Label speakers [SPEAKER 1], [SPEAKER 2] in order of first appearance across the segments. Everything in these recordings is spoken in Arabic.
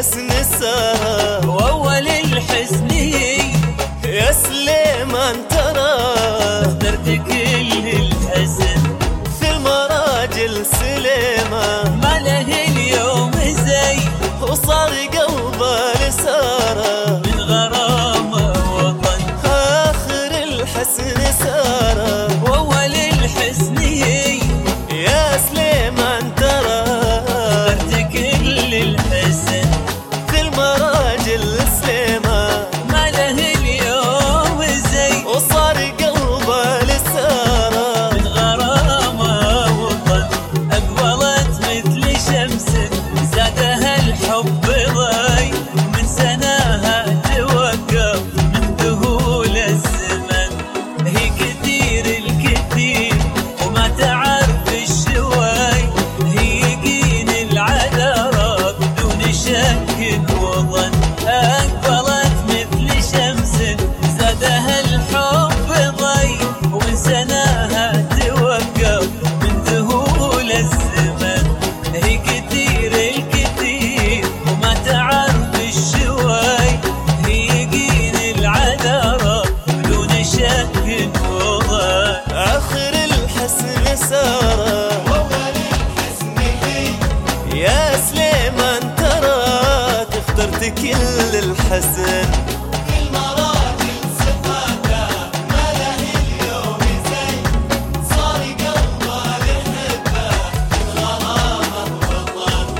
[SPEAKER 1] الحسن سارة
[SPEAKER 2] وأول الحسن
[SPEAKER 1] يا سليمان ترى
[SPEAKER 2] اخترت كل الحسن
[SPEAKER 1] في المراجل سليمان
[SPEAKER 2] ما له اليوم زي
[SPEAKER 1] وصار قلبه لسارة
[SPEAKER 2] من غرامة وطن
[SPEAKER 1] آخر الحسن سارة
[SPEAKER 2] وأول الحسن
[SPEAKER 1] يا سليمان ترى
[SPEAKER 2] اخترت كل الحسن
[SPEAKER 1] في المراجل سليمان
[SPEAKER 2] ما له اليوم زي
[SPEAKER 1] وصار قلبه لسارة
[SPEAKER 2] من غرامة وطن أقبلت مثل شمس زادها الحب ضي من سناها توقف من ذهول الزمن هي كثير الكثير وما تعرف الشوي هي يقين العذرات دون شك وظن أقبلت مثل شمس زادها الحب ضي ومن سناها توقف من ذهول الزمن هي كثير الكثير وما تعرف الشوي هي يقين العذرات بدون شك وظن
[SPEAKER 1] آخر الحسن سارة وأول الحسن يا سليمان ترى اخترت كل الحسن في المراجل صفاته ما له اليوم زي صار قلبه لحبه غرامه وطن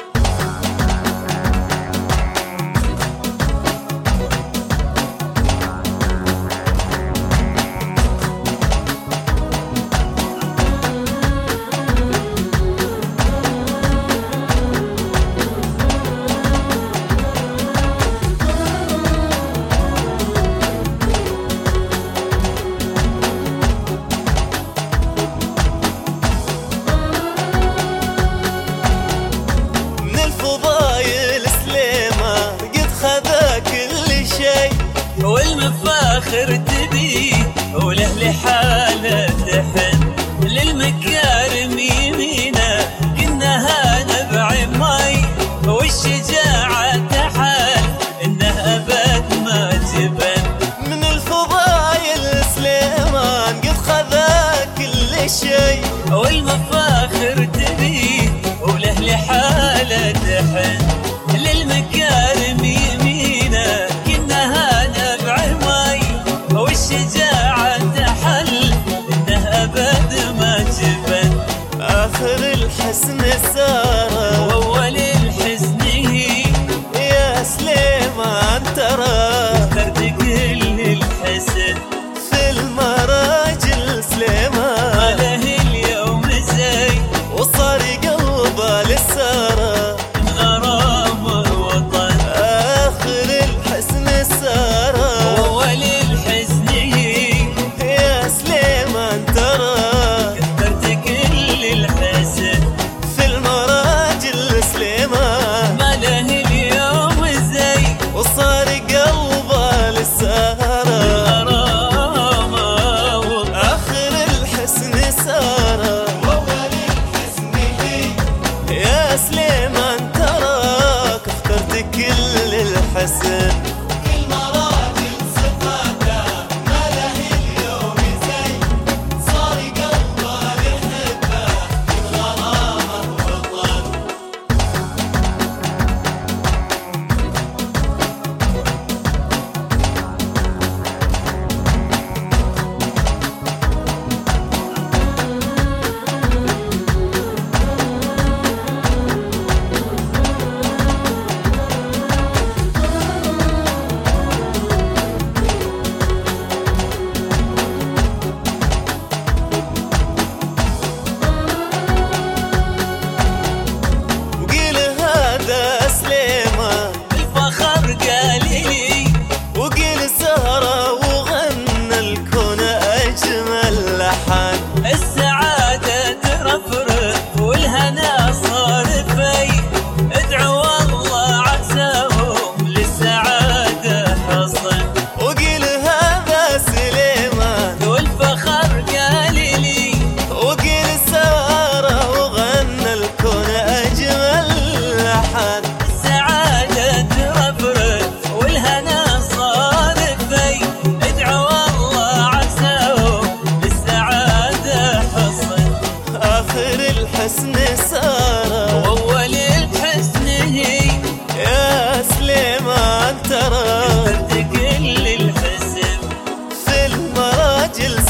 [SPEAKER 1] من الفضايل سليمان قد خذا كل شيء
[SPEAKER 2] والمفاخر تبيه وله لحاله تحن للمكارم يمينه كنها نبع مي والشجاعة تحال انه ابد ما جبن
[SPEAKER 1] من الفضايل سليمان قد خذا كل شيء
[SPEAKER 2] والمفاخر تبيه وله لحاله تحن للمكارم يمينه كنها نبع مي والشجاعة تحل انه ابد ما جبن
[SPEAKER 1] آخر الحسن سارة
[SPEAKER 2] وأول الحزن
[SPEAKER 1] يا سليمان ترى
[SPEAKER 2] اخترت كل الحسن
[SPEAKER 1] في المراجل سليمان
[SPEAKER 2] ما له اليوم زي
[SPEAKER 1] وصار قلبه لسارة
[SPEAKER 2] من غرامة وطن
[SPEAKER 1] آخر الحسن سارة
[SPEAKER 2] وأول الحزن
[SPEAKER 1] يا سليمان ترى
[SPEAKER 2] اخترت كل الحسن
[SPEAKER 1] في المراجل سليمان
[SPEAKER 2] ما له اليوم زي
[SPEAKER 1] وصار قلبه لسارة
[SPEAKER 2] غرامة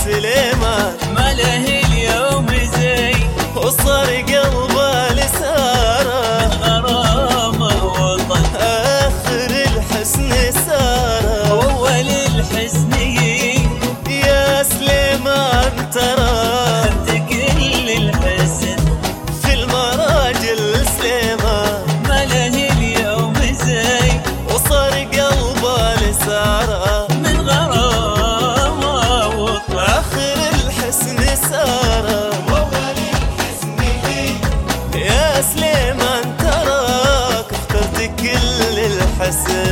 [SPEAKER 1] سليمان
[SPEAKER 2] ما له اليوم زي
[SPEAKER 1] وصار قلبه لسارة
[SPEAKER 2] من غرامه وطن
[SPEAKER 1] آخر الحسن سارة
[SPEAKER 2] وأول الحزن
[SPEAKER 1] يا سليمان ترى
[SPEAKER 2] أخذت كل الحزن
[SPEAKER 1] في المراجل سليمان
[SPEAKER 2] ما له اليوم زي
[SPEAKER 1] وصار قلبه لسارة
[SPEAKER 2] من غرامه وطن
[SPEAKER 1] آخر الحسن سارة وأول الحسن يا سليمان تراك اخترت كل الحسن